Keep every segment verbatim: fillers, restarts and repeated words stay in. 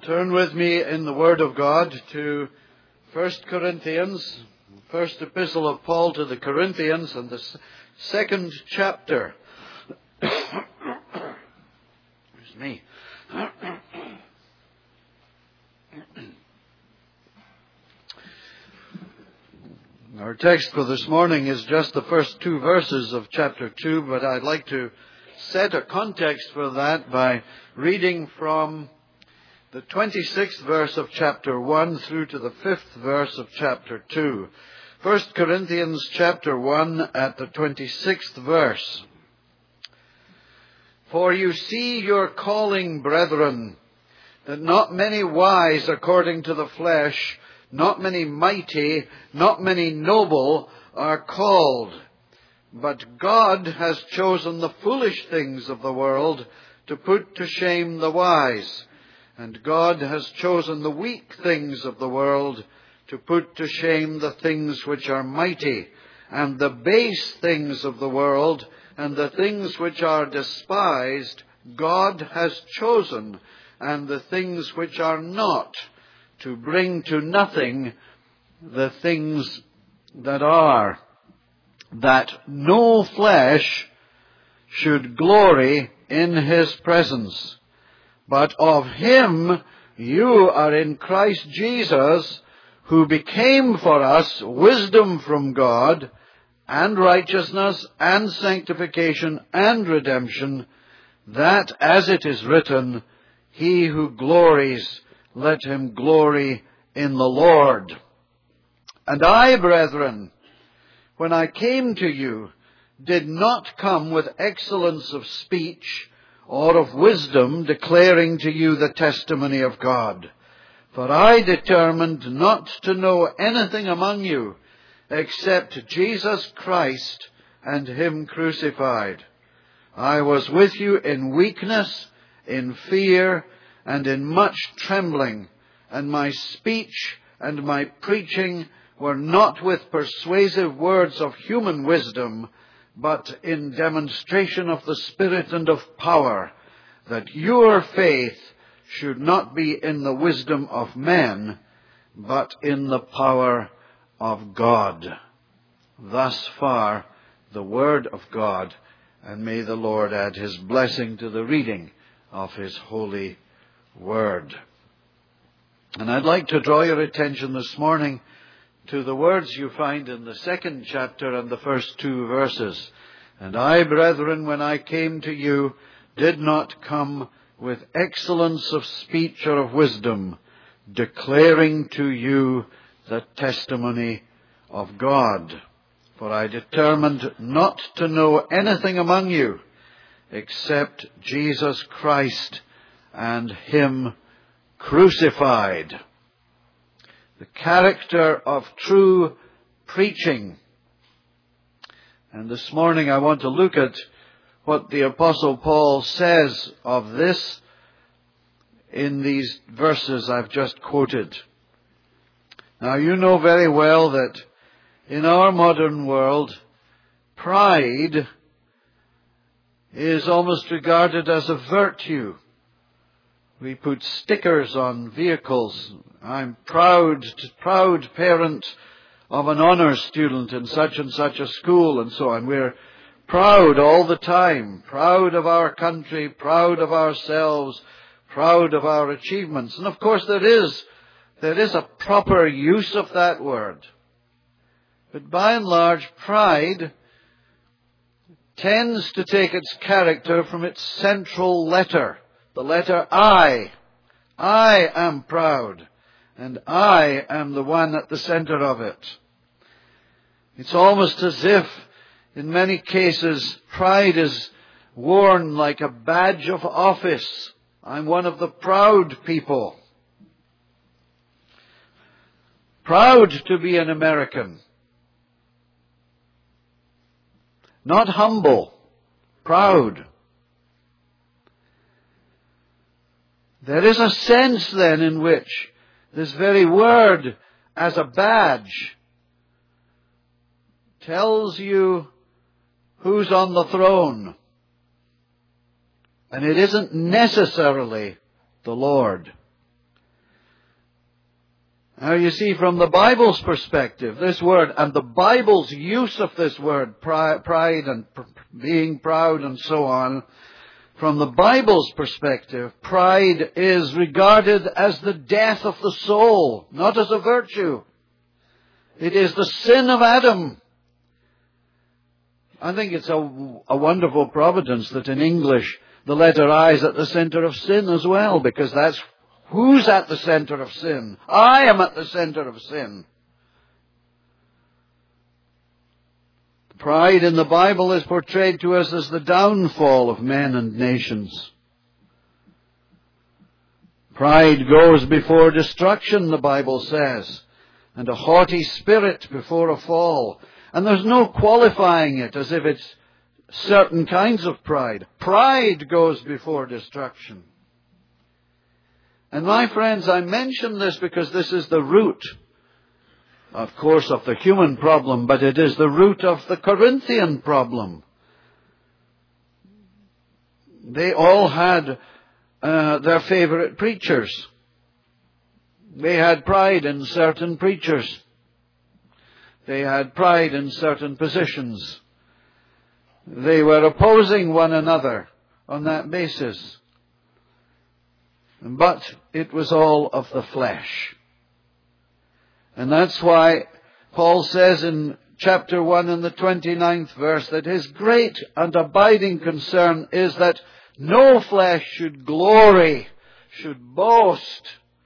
Turn with me in the Word of God to First Corinthians, first epistle of Paul to the Corinthians, and the second chapter. Excuse me. Our text for this morning is just the first two verses of chapter two, but I'd like to set a context for that by reading from the twenty-sixth verse of chapter one through to the fifth verse of chapter two. First Corinthians chapter one at the twenty-sixth verse. For you see your calling, brethren, that not many wise according to the flesh, not many mighty, not many noble are called. But God has chosen the foolish things of the world to put to shame the wise. And God has chosen the weak things of the world to put to shame the things which are mighty, and the base things of the world, and the things which are despised, God has chosen, and the things which are not, to bring to nothing the things that are, that no flesh should glory in his presence. But of him you are in Christ Jesus, who became for us wisdom from God, and righteousness, and sanctification, and redemption, that, as it is written, he who glories, let him glory in the Lord. And I, brethren, when I came to you, did not come with excellence of speech, or of wisdom, declaring to you the testimony of God. For I determined not to know anything among you, except Jesus Christ and him crucified. I was with you in weakness, in fear, and in much trembling, and my speech and my preaching were not with persuasive words of human wisdom, but in demonstration of the Spirit and of power, that your faith should not be in the wisdom of men, but in the power of God. Thus far the word of God, and may the Lord add his blessing to the reading of his holy word. And I'd like to draw your attention this morning to the words you find in the second chapter and the first two verses. And I, brethren, when I came to you, did not come with excellence of speech or of wisdom, declaring to you the testimony of God. For I determined not to know anything among you, except Jesus Christ and him crucified. The character of true preaching. And this morning I want to look at what the Apostle Paul says of this in these verses I've just quoted. Now you know very well that in our modern world, pride is almost regarded as a virtue. We put stickers on vehicles. I'm proud, proud parent of an honours student in such and such a school, and so on. We're proud all the time, proud of our country, proud of ourselves, proud of our achievements. And of course there is, there is a proper use of that word. But by and large, pride tends to take its character from its central letter. The letter I. I am proud, and I am the one at the center of it. It's almost as if, in many cases, pride is worn like a badge of office. I'm one of the proud people. Proud to be an American. Not humble, proud. There is a sense then in which this very word as a badge tells you who's on the throne. And it isn't necessarily the Lord. Now you see, from the Bible's perspective, this word, and the Bible's use of this word, pride and pr- being proud and so on, from the Bible's perspective, pride is regarded as the death of the soul, not as a virtue. It is the sin of Adam. I think it's a, a wonderful providence that in English the letter I is at the center of sin as well, because that's who's at the center of sin. I am at the center of sin. Pride in the Bible is portrayed to us as the downfall of men and nations. Pride goes before destruction, the Bible says, and a haughty spirit before a fall. And there's no qualifying it as if it's certain kinds of pride. Pride goes before destruction. And my friends, I mention this because this is the root, of course, of the human problem, but it is the root of the Corinthian problem. They all had uh, their favorite preachers. They had pride in certain preachers. They had pride in certain positions. They were opposing one another on that basis. But it was all of the flesh. And that's why Paul says in chapter one and the twenty-ninth verse that his great and abiding concern is that no flesh should glory, should boast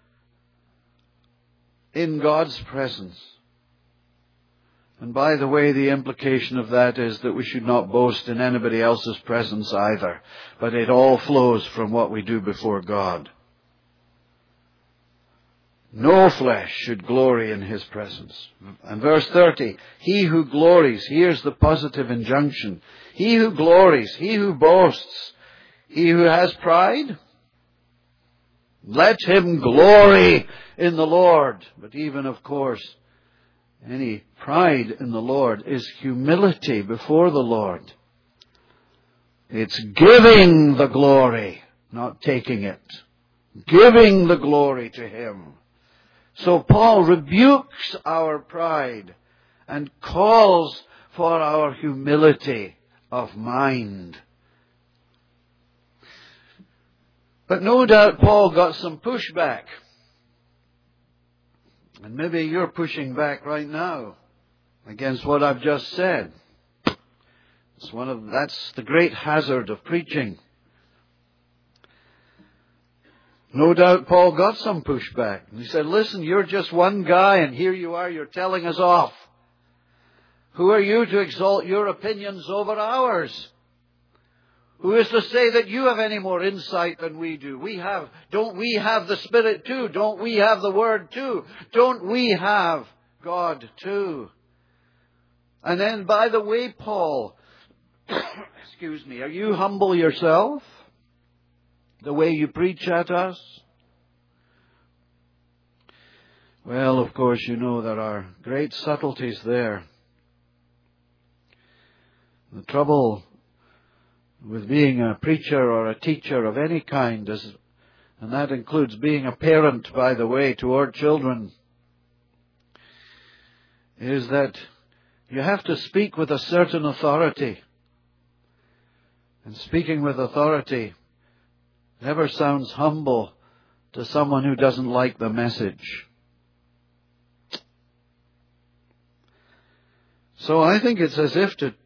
in God's presence. And by the way, the implication of that is that we should not boast in anybody else's presence either, but it all flows from what we do before God. No flesh should glory in His presence. And verse thirty, he who glories, here's the positive injunction. He who glories, he who boasts, he who has pride, let him glory in the Lord. But even, of course, any pride in the Lord is humility before the Lord. It's giving the glory, not taking it. Giving the glory to Him. So Paul rebukes our pride and calls for our humility of mind. But no doubt Paul got some pushback. And maybe you're pushing back right now against what I've just said. It's one of, that's the great hazard of preaching. No doubt Paul got some pushback. And he said, listen, you're just one guy and here you are, you're telling us off. Who are you to exalt your opinions over ours? Who is to say that you have any more insight than we do? We have, don't we have the Spirit too? Don't we have the Word too? Don't we have God too? And then, by the way, Paul, excuse me, are you humble yourself? The way you preach at us? Well, of course, you know there are great subtleties there. The trouble with being a preacher or a teacher of any kind, is, and that includes being a parent, by the way, toward children, is that you have to speak with a certain authority. And speaking with authority never sounds humble to someone who doesn't like the message. So I think it's as if to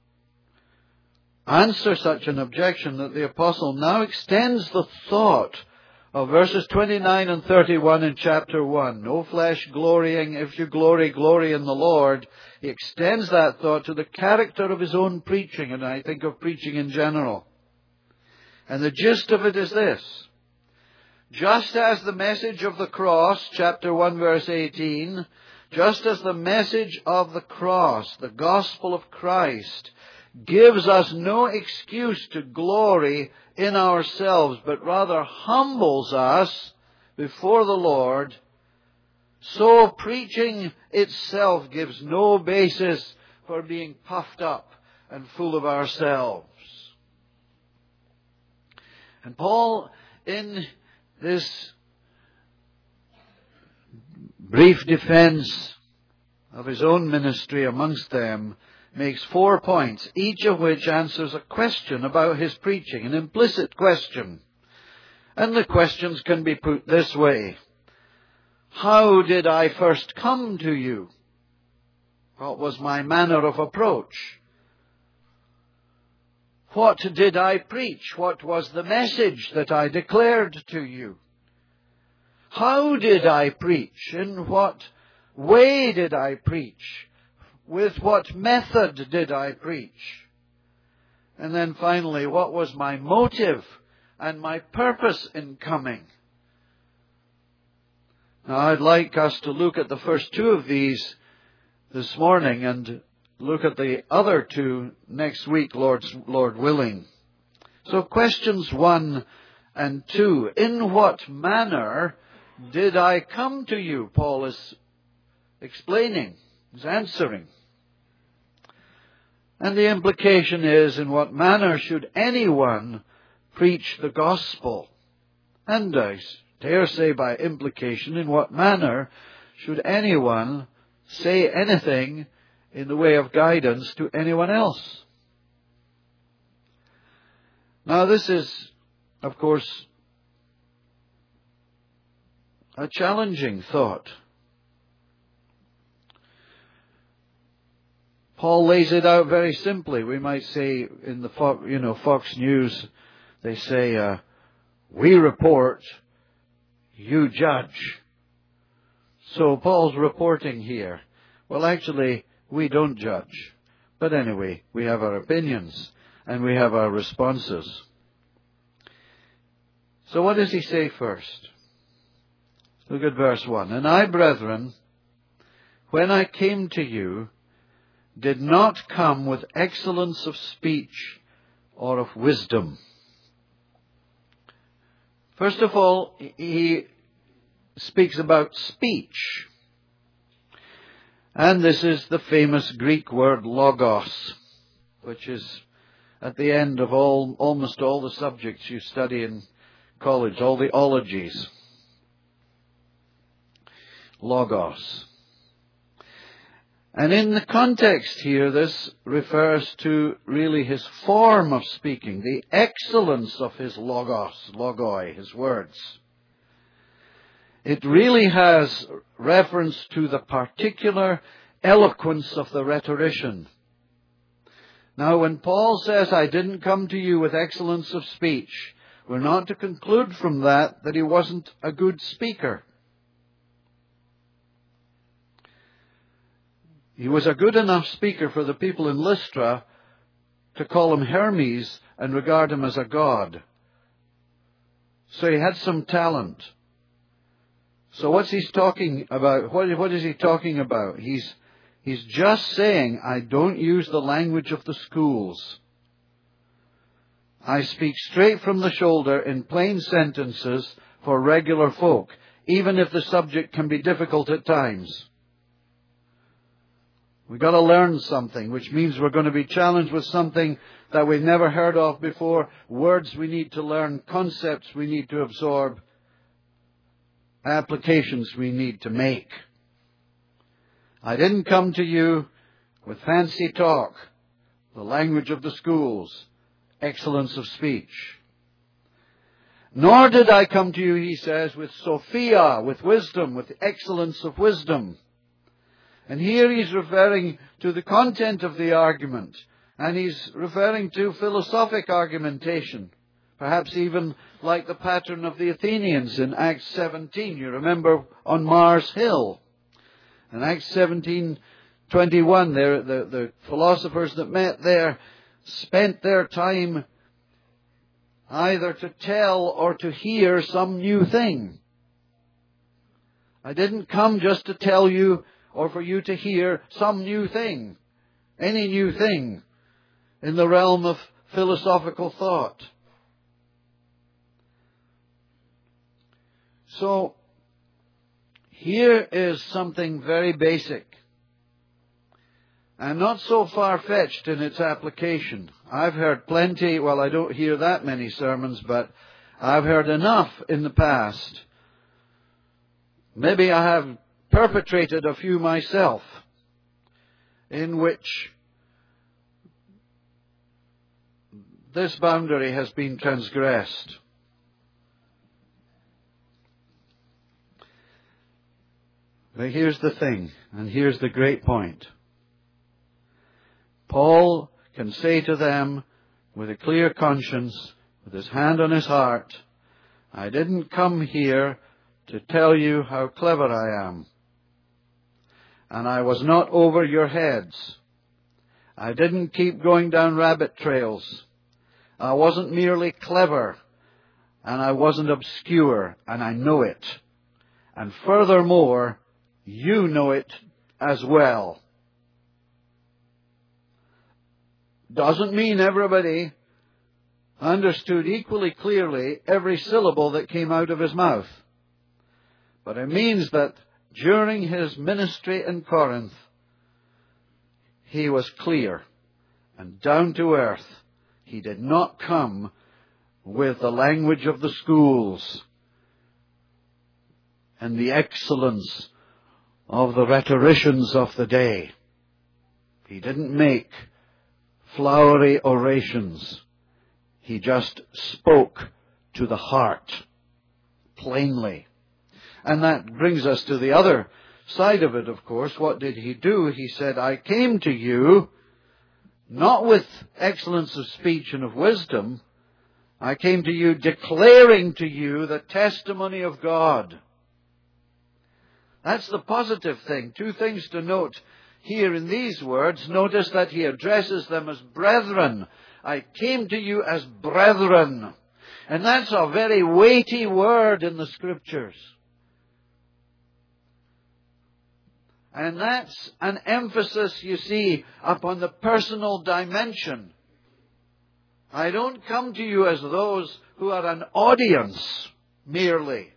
answer such an objection that the apostle now extends the thought of verses twenty-nine and thirty-one in chapter one. No flesh glorying. If you glory, glory in the Lord. He extends that thought to the character of his own preaching, and I think of preaching in general. And the gist of it is this. Just as the message of the cross, chapter one verse eighteen, just as the message of the cross, the gospel of Christ, gives us no excuse to glory in ourselves, but rather humbles us before the Lord, so preaching itself gives no basis for being puffed up and full of ourselves. And Paul, in this brief defense of his own ministry amongst them, makes four points, each of which answers a question about his preaching, an implicit question. And the questions can be put this way. How did I first come to you? What was my manner of approach? What did I preach? What was the message that I declared to you? How did I preach? In what way did I preach? With what method did I preach? And then finally, what was my motive and my purpose in coming? Now, I'd like us to look at the first two of these this morning and look at the other two next week, Lord's, Lord willing. So questions one and two. In what manner did I come to you? Paul is explaining, is answering. And the implication is, in what manner should anyone preach the gospel? And I dare say by implication, in what manner should anyone say anything in the way of guidance to anyone else? Now this is, of course, a challenging thought. Paul lays it out very simply. We might say in the Fox, you know, Fox News, they say, uh, we report, you judge. So Paul's reporting here. Well, actually, we don't judge. But anyway, we have our opinions and we have our responses. So what does he say first? Look at verse one. And I, brethren, when I came to you, did not come with excellence of speech or of wisdom. First of all, he speaks about speech. And this is the famous Greek word logos, which is at the end of all, almost all the subjects you study in college, all the ologies. Logos. And in the context here, this refers to really his form of speaking, the excellence of his logos, logoi, his words. It really has reference to the particular eloquence of the rhetorician. Now, when Paul says, I didn't come to you with excellence of speech, we're not to conclude from that that he wasn't a good speaker. He was a good enough speaker for the people in Lystra to call him Hermes and regard him as a god. So he had some talent. So what's he talking about? What, what is he talking about? He's, he's just saying, I don't use the language of the schools. I speak straight from the shoulder in plain sentences for regular folk, even if the subject can be difficult at times. We've got to learn something, which means we're going to be challenged with something that we've never heard of before, words we need to learn, concepts we need to absorb, applications we need to make. I didn't come to you with fancy talk, the language of the schools, excellence of speech. Nor did I come to you, he says, with Sophia, with wisdom, with excellence of wisdom. And here he's referring to the content of the argument. And he's referring to philosophic argumentation. Perhaps even like the pattern of the Athenians in Acts seventeen. You remember on Mars Hill. In Acts seventeen twenty-one, the, the, the philosophers that met there spent their time either to tell or to hear some new thing. I didn't come just to tell you or for you to hear some new thing, any new thing in the realm of philosophical thought. So, here is something very basic and not so far-fetched in its application. I've heard plenty, well, I don't hear that many sermons, but I've heard enough in the past. Maybe I have perpetrated a few myself, in which this boundary has been transgressed. But here's the thing, and here's the great point. Paul can say to them with a clear conscience, with his hand on his heart, I didn't come here to tell you how clever I am. And I was not over your heads. I didn't keep going down rabbit trails. I wasn't merely clever, and I wasn't obscure, and I know it. And furthermore, you know it as well. Doesn't mean everybody understood equally clearly every syllable that came out of his mouth. But it means that during his ministry in Corinth, he was clear and down to earth. He did not come with the language of the schools and the excellence of the rhetoricians of the day. He didn't make flowery orations. He just spoke to the heart plainly. And that brings us to the other side of it, of course. What did he do? He said, I came to you not with excellence of speech and of wisdom. I came to you declaring to you the testimony of God. That's the positive thing. Two things to note here in these words. Notice that he addresses them as brethren. I came to you as brethren. And that's a very weighty word in the Scriptures. And that's an emphasis, you see, upon the personal dimension. I don't come to you as those who are an audience merely.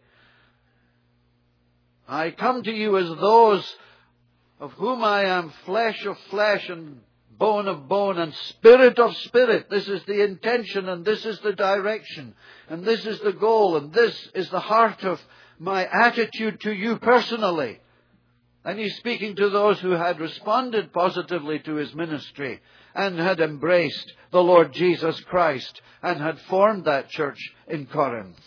I come to you as those of whom I am flesh of flesh and bone of bone and spirit of spirit. This is the intention and this is the direction and this is the goal and this is the heart of my attitude to you personally. And he's speaking to those who had responded positively to his ministry and had embraced the Lord Jesus Christ and had formed that church in Corinth.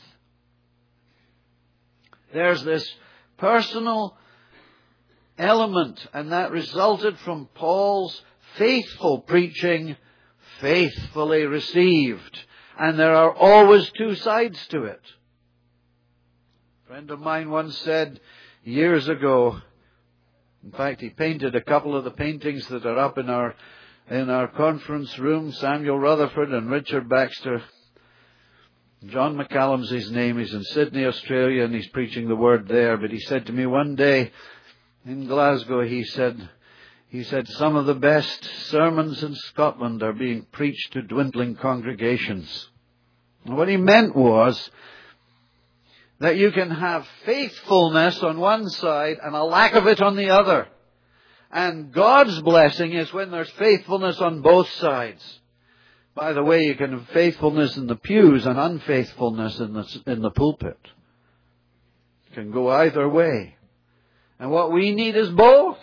There's this personal element, and that resulted from Paul's faithful preaching, faithfully received. And there are always two sides to it. A friend of mine once said years ago, in fact, he painted a couple of the paintings that are up in our in our conference room, Samuel Rutherford and Richard Baxter. John McCallum's his name. He's in Sydney, Australia, and he's preaching the word there. But he said to me one day in Glasgow, he said, he said, some of the best sermons in Scotland are being preached to dwindling congregations. And what he meant was that you can have faithfulness on one side and a lack of it on the other. And God's blessing is when there's faithfulness on both sides. By the way, you can have faithfulness in the pews and unfaithfulness in the, in the pulpit. It can go either way. And what we need is both.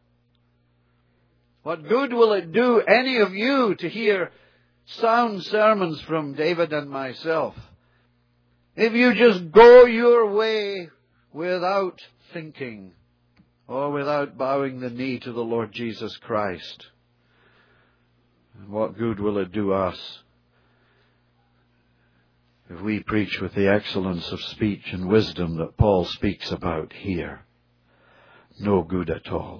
What good will it do any of you to hear sound sermons from David and myself if you just go your way without thinking or without bowing the knee to the Lord Jesus Christ? And what good will it do us if we preach with the excellence of speech and wisdom that Paul speaks about here? No good at all.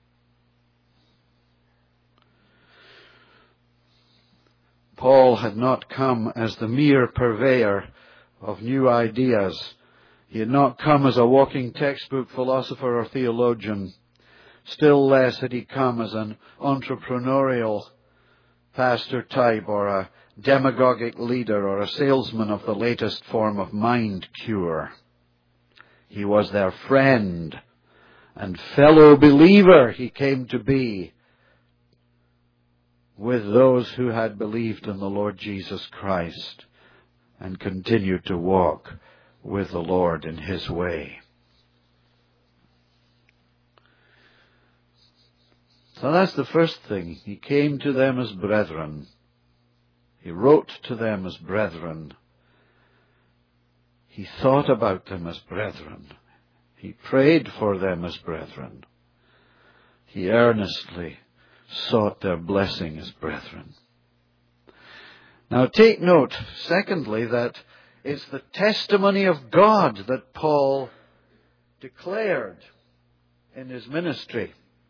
Paul had not come as the mere purveyor of new ideas. He had not come as a walking textbook philosopher or theologian. Still less had he come as an entrepreneurial pastor type or a demagogic leader or a salesman of the latest form of mind cure. He was their friend and fellow believer. He came to be with those who had believed in the Lord Jesus Christ and continued to walk with the Lord in His way. So that's the first thing. He came to them as brethren. He wrote to them as brethren. He thought about them as brethren. He prayed for them as brethren. He earnestly sought their blessing as brethren. Now take note, secondly, that it's the testimony of God that Paul declared in his ministry.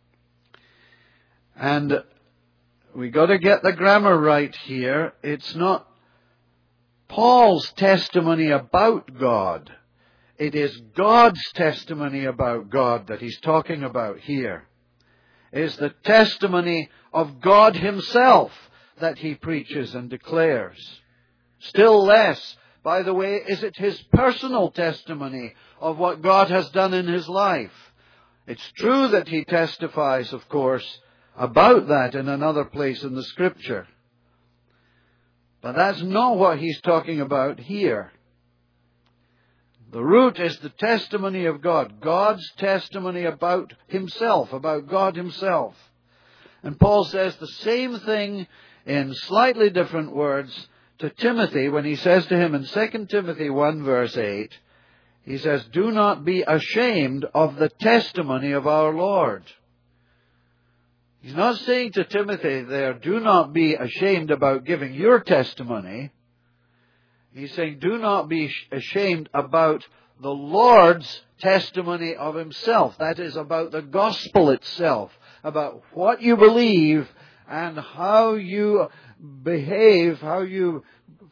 And we got to get the grammar right here. It's not Paul's testimony about God. It is God's testimony about God that he's talking about here. It is the testimony of God himself that he preaches and declares. Still less, by the way, is it his personal testimony of what God has done in his life. It's true that he testifies, of course, about that in another place in the Scripture. But that's not what he's talking about here. The root is the testimony of God. God's testimony about himself, about God himself. And Paul says the same thing in slightly different words to Timothy when he says to him in Second Timothy one verse eight, he says, "Do not be ashamed of the testimony of our Lord." He's not saying to Timothy there, do not be ashamed about giving your testimony. He's saying, do not be ashamed about the Lord's testimony of himself. That is, about the gospel itself, about what you believe and how you behave, how you,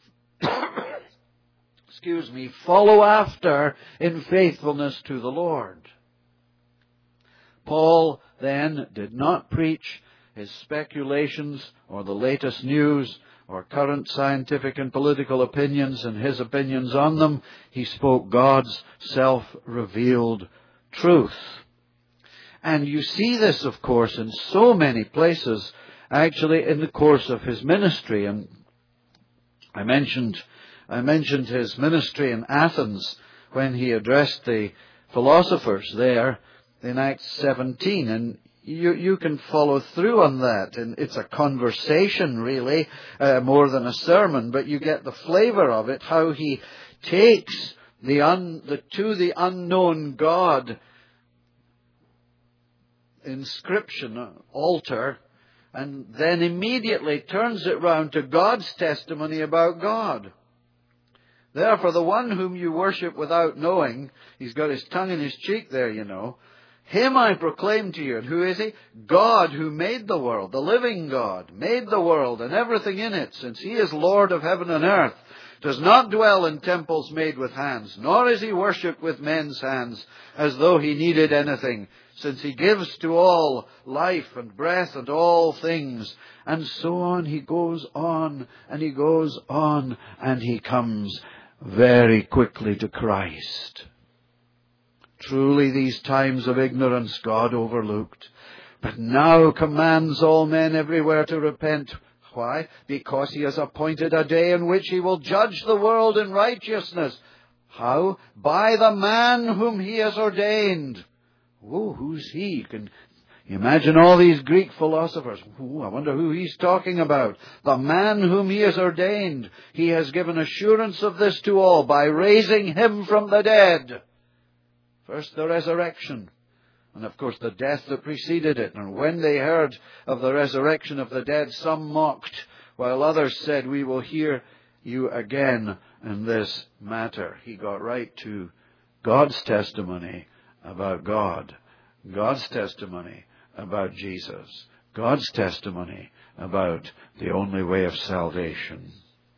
excuse me, follow after in faithfulness to the Lord. Paul then did not preach his speculations or the latest news or current scientific and political opinions and his opinions on them. He spoke God's self-revealed truth. And you see this, of course, in so many places, actually in the course of his ministry. And I mentioned, I mentioned his ministry in Athens when he addressed the philosophers there in Acts seventeen, and you you can follow through on that, and it's a conversation really, uh, more than a sermon, but you get the flavor of it, how he takes the un, the to the unknown God inscription, altar, and then immediately turns it round to God's testimony about God. Therefore, the one whom you worship without knowing, he's got his tongue in his cheek there, you know, him I proclaim to you. And who is he? God who made the world, the living God, made the world and everything in it, since he is Lord of heaven and earth, does not dwell in temples made with hands, nor is he worshipped with men's hands, as though he needed anything, since he gives to all life and breath and all things. And so on, he goes on, and he goes on, and he comes very quickly to Christ. Truly these times of ignorance God overlooked, but now commands all men everywhere to repent. Why? Because he has appointed a day in which he will judge the world in righteousness. How? By the man whom he has ordained. Oh, who's he? You can imagine all these Greek philosophers. Ooh, I wonder who he's talking about. The man whom he has ordained. He has given assurance of this to all by raising him from the dead. First the resurrection, and of course the death that preceded it. And when they heard of the resurrection of the dead, some mocked, while others said, we will hear you again in this matter. He got right to God's testimony about God, God's testimony about Jesus, God's testimony about the only way of salvation.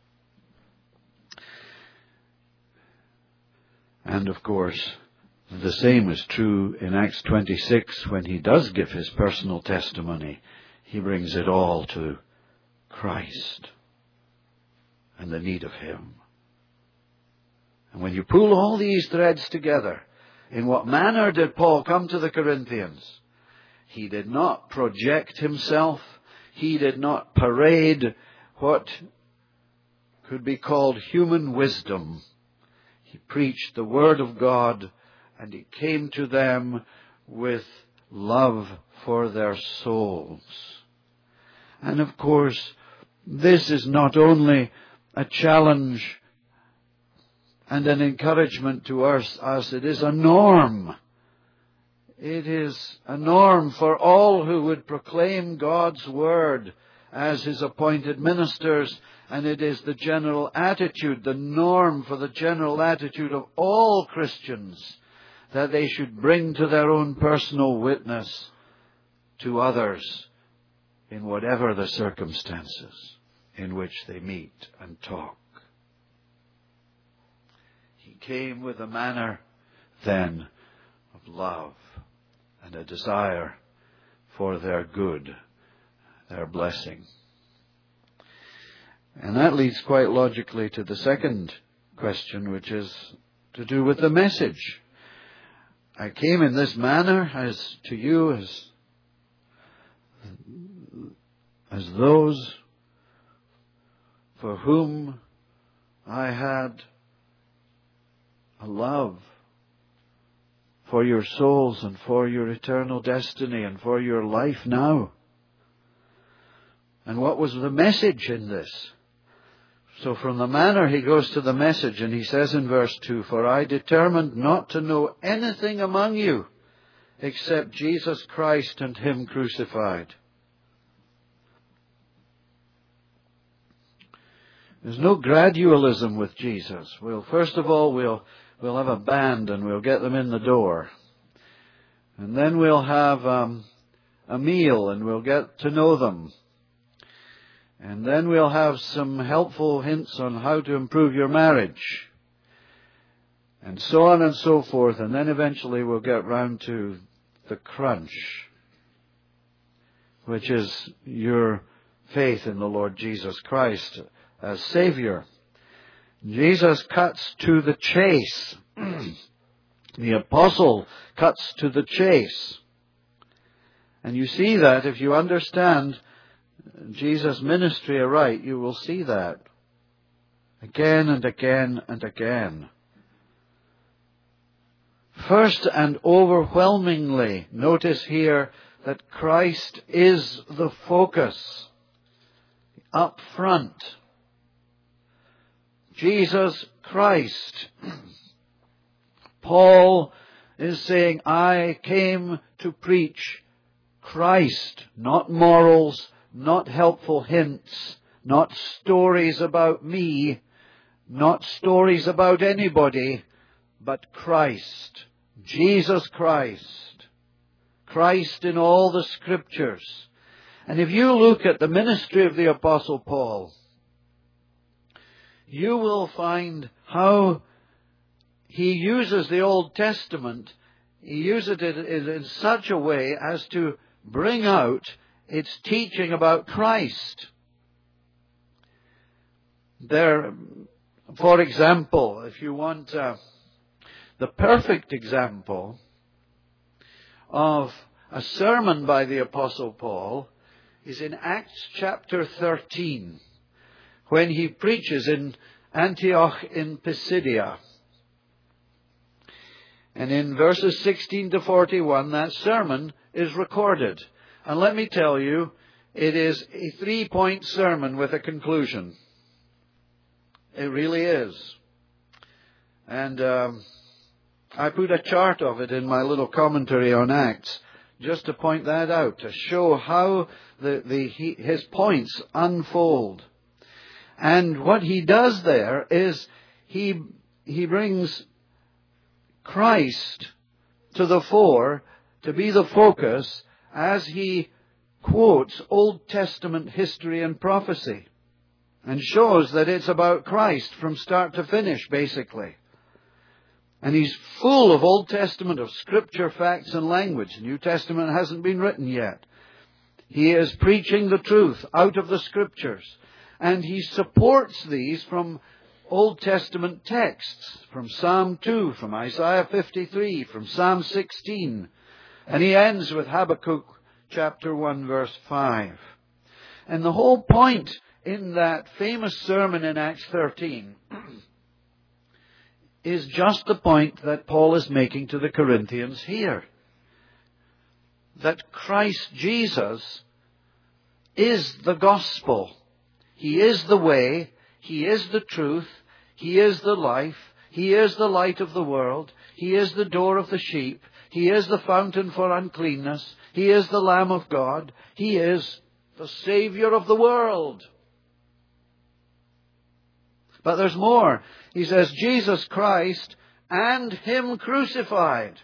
And of course, the same is true in Acts twenty-six when he does give his personal testimony. He brings it all to Christ and the need of him. And when you pull all these threads together, in what manner did Paul come to the Corinthians? He did not project himself. He did not parade what could be called human wisdom. He preached the Word of God, and he came to them with love for their souls. And of course, this is not only a challenge and an encouragement to us, us, it is a norm. It is a norm for all who would proclaim God's Word as His appointed ministers, and it is the general attitude, the norm for the general attitude of all Christians, that they should bring to their own personal witness to others in whatever the circumstances in which they meet and talk. He came with a manner then of love and a desire for their good, their blessing. And that leads quite logically to the second question, which is to do with the message. I came in this manner as to you as, as those for whom I had a love for your souls and for your eternal destiny and for your life now. And what was the message in this? So from the manner he goes to the message, and he says in verse two, "For I determined not to know anything among you except Jesus Christ and Him crucified." There's no gradualism with Jesus. We'll, first of all, we'll, we'll have a band and we'll get them in the door. And then we'll have um, a meal and we'll get to know them. And then we'll have some helpful hints on how to improve your marriage. And so on and so forth. And then eventually we'll get round to the crunch, which is your faith in the Lord Jesus Christ as Savior. Jesus cuts to the chase. The apostle cuts to the chase. And you see that if you understand Jesus' ministry aright, you will see that again and again and again. First and overwhelmingly, notice here that Christ is the focus. Up front. Jesus Christ. Paul is saying, I came to preach Christ, not morals, not helpful hints, not stories about me, not stories about anybody, but Christ, Jesus Christ, Christ in all the Scriptures. And if you look at the ministry of the Apostle Paul, you will find how he uses the Old Testament, he uses it in such a way as to bring out its teaching about Christ. There, for example, if you want uh, the perfect example of a sermon by the Apostle Paul is in Acts chapter thirteen, when he preaches in Antioch in Pisidia. And in verses sixteen to forty-one, that sermon is recorded. And let me tell you, it is a three-point sermon with a conclusion. It really is. And um, I put a chart of it in my little commentary on Acts, just to point that out, to show how the, the he, his points unfold. And what he does there is he he brings Christ to the fore to be the focus as he quotes Old Testament history and prophecy and shows that it's about Christ from start to finish, basically. And he's full of Old Testament, of Scripture, facts and language. The New Testament hasn't been written yet. He is preaching the truth out of the Scriptures. And he supports these from Old Testament texts, from Psalm two, from Isaiah fifty-three, from Psalm sixteen. And he ends with Habakkuk chapter one, verse five. And the whole point in that famous sermon in Acts thirteen is just the point that Paul is making to the Corinthians here. that Christ Jesus is the gospel. He is the way. He is the truth. He is the life. He is the light of the world. He is the door of the sheep. He is the fountain for uncleanness. He is the Lamb of God. He is the Savior of the world. But there's more. He says, Jesus Christ and Him crucified.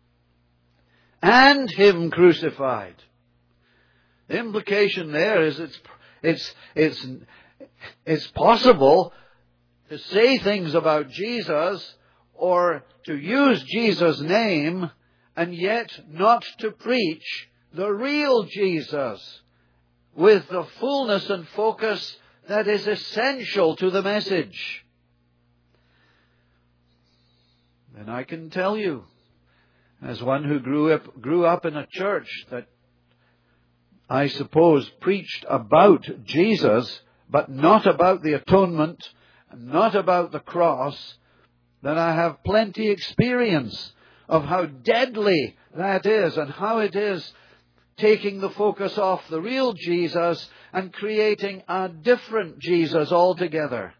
And Him crucified. The implication there is it's, it's, it's, it's possible to say things about Jesus or to use Jesus' name and yet not to preach the real Jesus with the fullness and focus that is essential to the message. And I can tell you, as one who grew up, grew up in a church that I suppose preached about Jesus, but not about the atonement, not about the cross, that I have plenty experience of how deadly that is and how it is taking the focus off the real Jesus and creating a different Jesus altogether.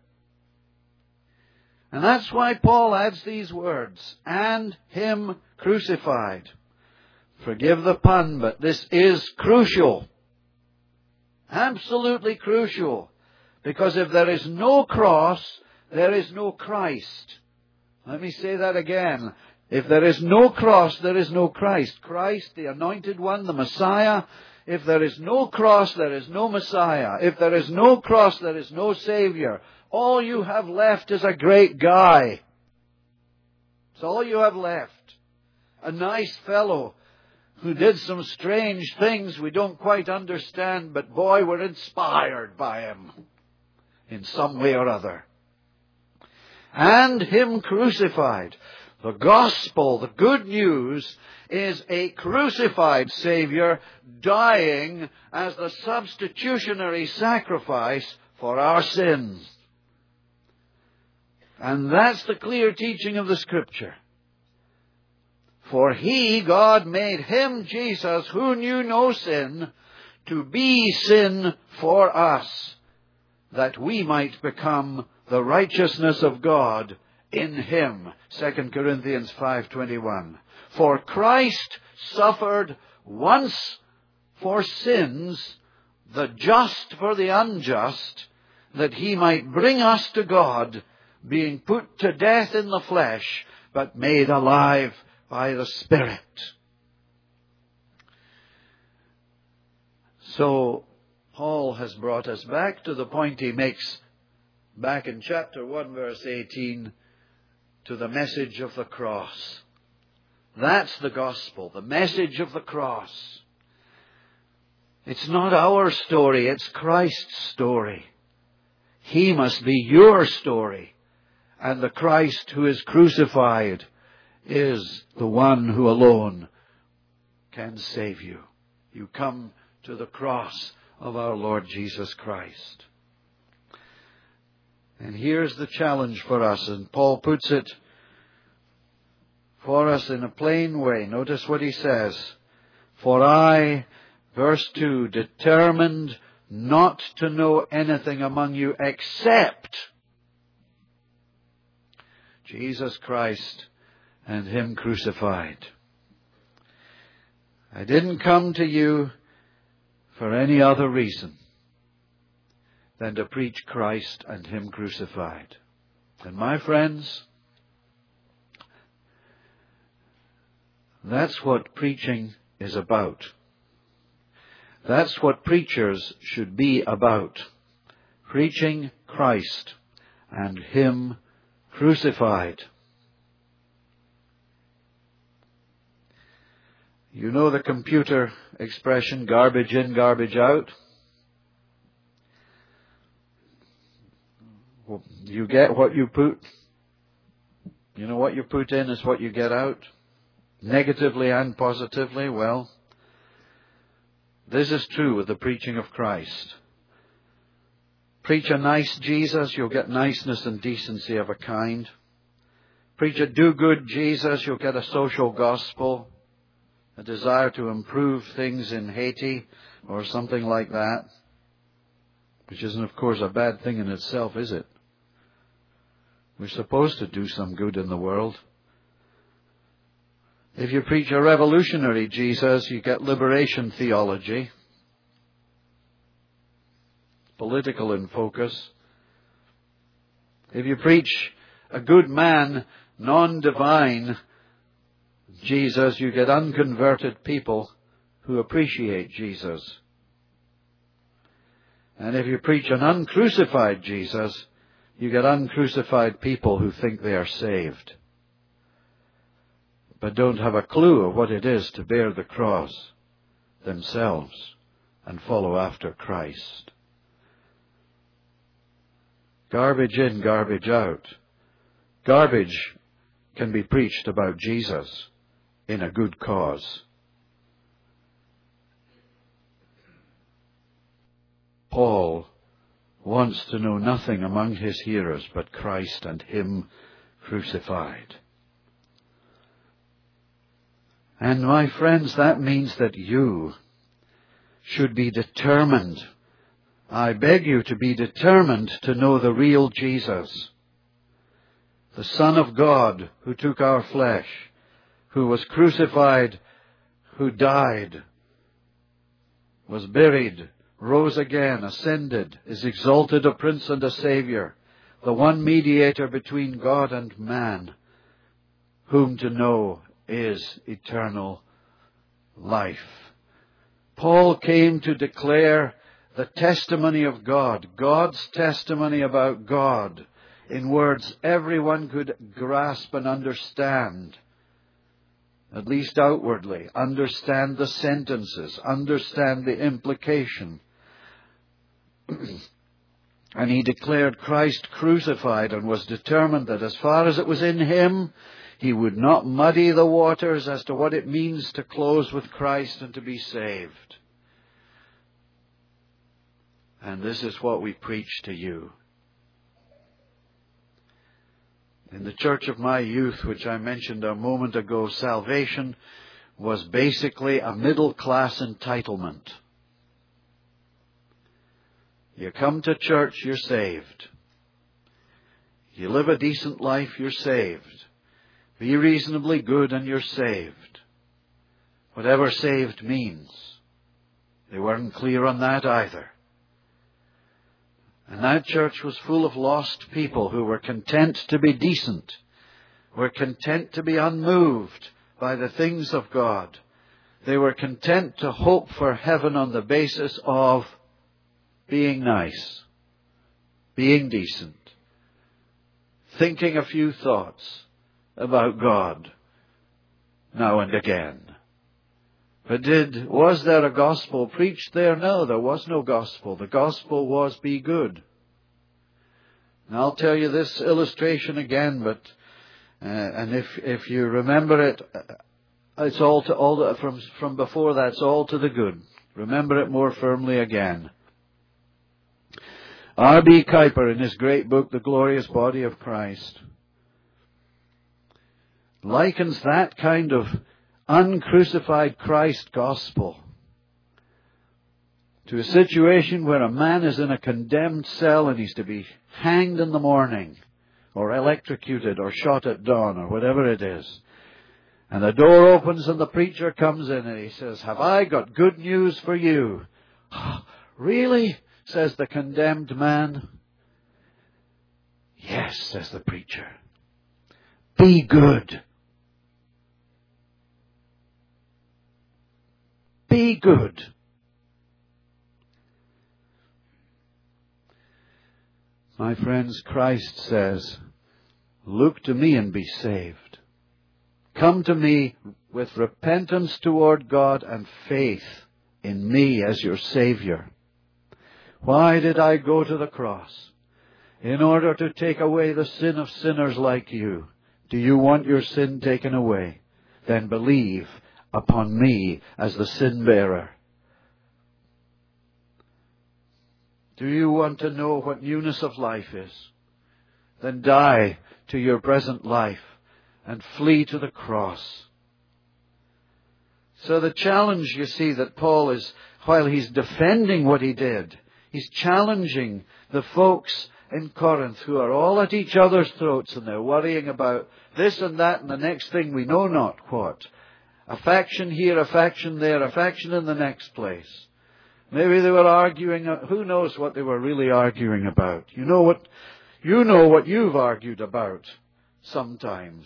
And that's why Paul adds these words, and Him crucified. Forgive the pun, but this is crucial. Absolutely crucial. Because if there is no cross, there is no Christ. Let me say that again. If there is no cross, there is no Christ. Christ, the Anointed One, the Messiah. If there is no cross, there is no Messiah. If there is no cross, there is no Savior. All you have left is a great guy. It's all you have left. A nice fellow who did some strange things we don't quite understand, but boy, we're inspired by him in some way or other. And Him crucified. The gospel, the good news, is a crucified Savior dying as the substitutionary sacrifice for our sins. And that's the clear teaching of the Scripture. For He, God, made Him, Jesus, who knew no sin, to be sin for us, that we might become the righteousness of God in Him. Second Corinthians five twenty-one. For Christ suffered once for sins, the just for the unjust, that He might bring us to God, being put to death in the flesh, but made alive by the Spirit. So, Paul has brought us back to the point he makes back in chapter one, verse eighteen, to the message of the cross. That's the gospel, the message of the cross. It's not our story, it's Christ's story. He must be your story. And the Christ who is crucified is the one who alone can save you. You come to the cross of our Lord Jesus Christ. And here's the challenge for us, and Paul puts it for us in a plain way. Notice what he says. For I, verse two, determined not to know anything among you except Jesus Christ and Him crucified. I didn't come to you for any other reason than to preach Christ and Him crucified. And my friends, that's what preaching is about. That's what preachers should be about. Preaching Christ and Him crucified. You know the computer expression, garbage in, garbage out? You get what you put. You know, what you put in is what you get out. Negatively and positively. Well, this is true with the preaching of Christ. Preach a nice Jesus, you'll get niceness and decency of a kind. Preach a do-good Jesus, you'll get a social gospel. a desire to improve things in Haiti or something like that, which isn't, of course, a bad thing in itself, is it? We're supposed to do some good in the world. If you preach a revolutionary Jesus, you get liberation theology, political in focus. If you preach a good man, non-divine Jesus, you get unconverted people who appreciate Jesus. And if you preach an uncrucified Jesus, you get uncrucified people who think they are saved, but don't have a clue of what it is to bear the cross themselves and follow after Christ. Garbage in, garbage out. Garbage can be preached about Jesus in a good cause. Paul wants to know nothing among his hearers but Christ and Him crucified. And my friends, that means that you should be determined. I beg you to be determined to know the real Jesus, the Son of God who took our flesh, who was crucified, who died, was buried, rose again, ascended, is exalted a Prince and a Saviour, the one mediator between God and man, whom to know is eternal life. Paul came to declare the testimony of God, God's testimony about God, in words everyone could grasp and understand, at least outwardly, understand the sentences, understand the implication. And he declared Christ crucified and was determined that as far as it was in him, he would not muddy the waters as to what it means to close with Christ and to be saved. And this is what we preach to you. In the church of my youth, which I mentioned a moment ago, salvation was basically a middle-class entitlement. You come to church, you're saved. You live a decent life, you're saved. Be reasonably good and you're saved. Whatever saved means. They weren't clear on that either. And that church was full of lost people who were content to be decent, were content to be unmoved by the things of God. They were content to hope for heaven on the basis of being nice, being decent, thinking a few thoughts about God now and again. But did, was there a gospel preached there? No, there was no gospel. The gospel was be good. And I'll tell you this illustration again, but, uh, and if, if you remember it, it's all to, all to, from, from before that, it's all to the good. Remember it more firmly again. R B Kuyper, in his great book, The Glorious Body of Christ, likens that kind of uncrucified Christ gospel to a situation where a man is in a condemned cell and he's to be hanged in the morning, or electrocuted, or shot at dawn, or whatever it is. And the door opens and the preacher comes in and he says, "Have I got good news for you?" "Really?" says the condemned man. "Yes," says the preacher. "Be good. Be good." My friends, Christ says, "Look to me and be saved. Come to me with repentance toward God and faith in me as your Savior." Why did I go to the cross? In order to take away the sin of sinners like you. Do you want your sin taken away? Then believe upon me as the sin bearer. Do you want to know what newness of life is? Then die to your present life and flee to the cross. So the challenge, you see, that Paul is, while he's defending what he did, he's challenging the folks in Corinth who are all at each other's throats and they're worrying about this and that and the next thing we know not what. A faction here, a faction there, a faction in the next place. Maybe they were arguing, who knows what they were really arguing about. You know what, you know what you've argued about sometimes.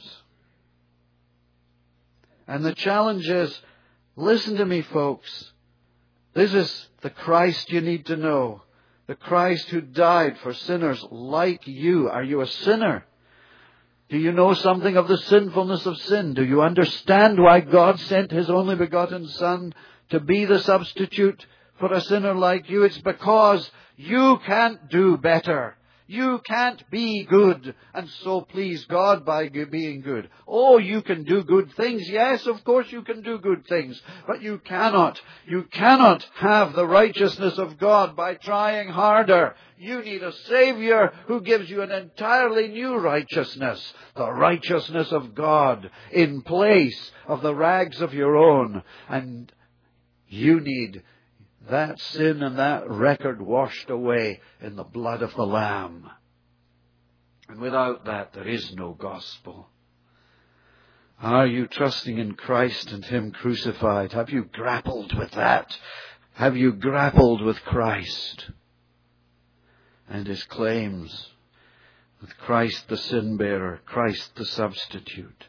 And the challenge is, listen to me, folks. This is the Christ you need to know. The Christ who died for sinners like you. Are you a sinner? Do you know something of the sinfulness of sin? Do you understand why God sent His only begotten Son to be the substitute for a sinner like you? It's because you can't do better. You can't be good and so please God by being good. Oh, you can do good things. Yes, of course you can do good things. But you cannot. You cannot have the righteousness of God by trying harder. You need a Savior who gives you an entirely new righteousness. The righteousness of God in place of the rags of your own. And you need that sin and that record washed away in the blood of the Lamb. And without that, there is no gospel. Are you trusting in Christ and Him crucified? Have you grappled with that? Have you grappled with Christ and His claims? With Christ the sin bearer, Christ the substitute,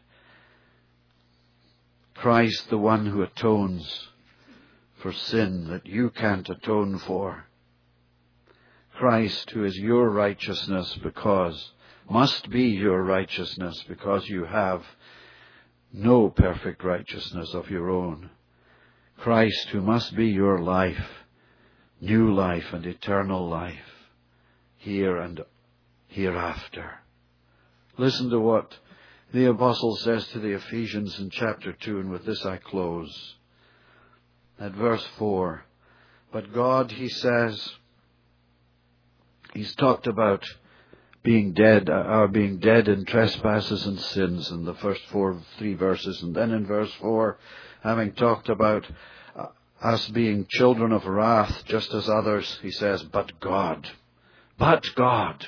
Christ the one who atones for sin that you can't atone for. Christ who is your righteousness because, must be your righteousness because you have no perfect righteousness of your own. Christ who must be your life, new life and eternal life, here and hereafter. Listen to what the Apostle says to the Ephesians in chapter two, and with this I close. At verse four, but God, he says, he's talked about being dead, or being dead in trespasses and sins in the first four, three verses. And then in verse four, having talked about uh, us being children of wrath, just as others, he says, but God, but God,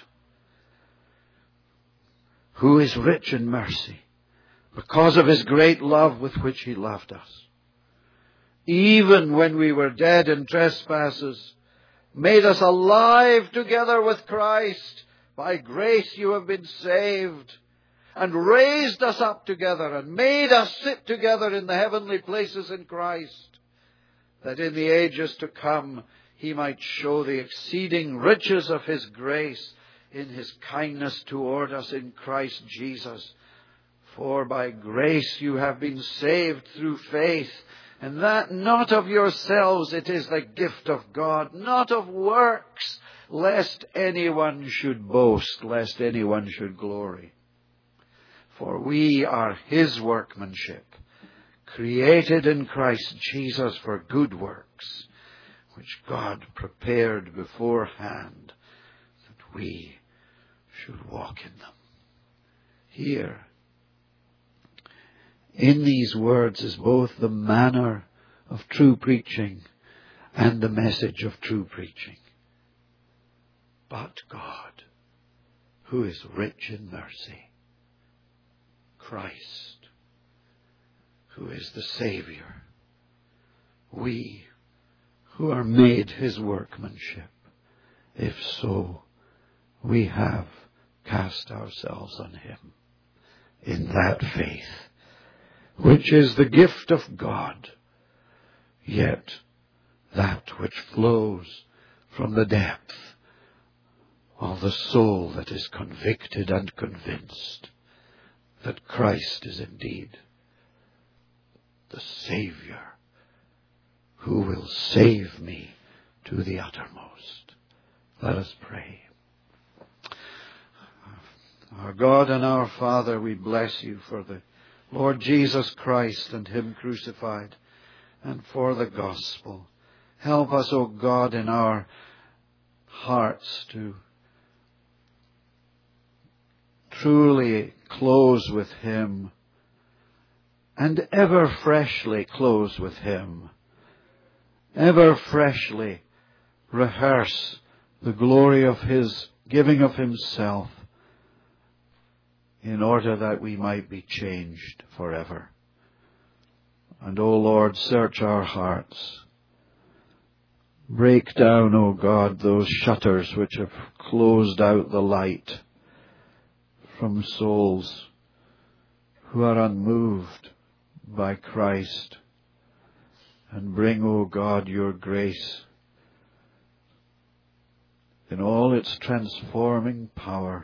who is rich in mercy, because of His great love with which He loved us, even when we were dead in trespasses, made us alive together with Christ. By grace you have been saved, and raised us up together, and made us sit together in the heavenly places in Christ, that in the ages to come He might show the exceeding riches of His grace in His kindness toward us in Christ Jesus. For by grace you have been saved through faith, and that not of yourselves, it is the gift of God, not of works, lest anyone should boast, lest anyone should glory. For we are His workmanship, created in Christ Jesus for good works, which God prepared beforehand that we should walk in them. Here, in these words is both the manner of true preaching and the message of true preaching. But God, who is rich in mercy, Christ, who is the Savior, we who are made His workmanship, if so, we have cast ourselves on Him in that faith, which is the gift of God, yet that which flows from the depth of the soul that is convicted and convinced that Christ is indeed the Savior who will save me to the uttermost. Let us pray. Our God and our Father, we bless You for the Lord Jesus Christ and Him crucified, and for the gospel. Help us, O God, in our hearts to truly close with Him and ever freshly close with Him. Ever freshly rehearse the glory of His giving of Himself in order that we might be changed forever. And, O Lord, search our hearts. Break down, O God, those shutters which have closed out the light from souls who are unmoved by Christ. And bring, O God, your grace in all its transforming power,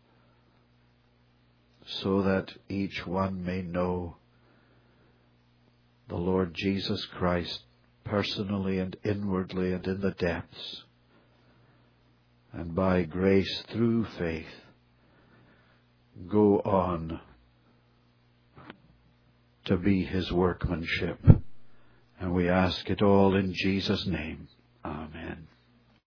so that each one may know the Lord Jesus Christ personally and inwardly and in the depths, and by grace through faith go on to be His workmanship. And we ask it all in Jesus' name. Amen.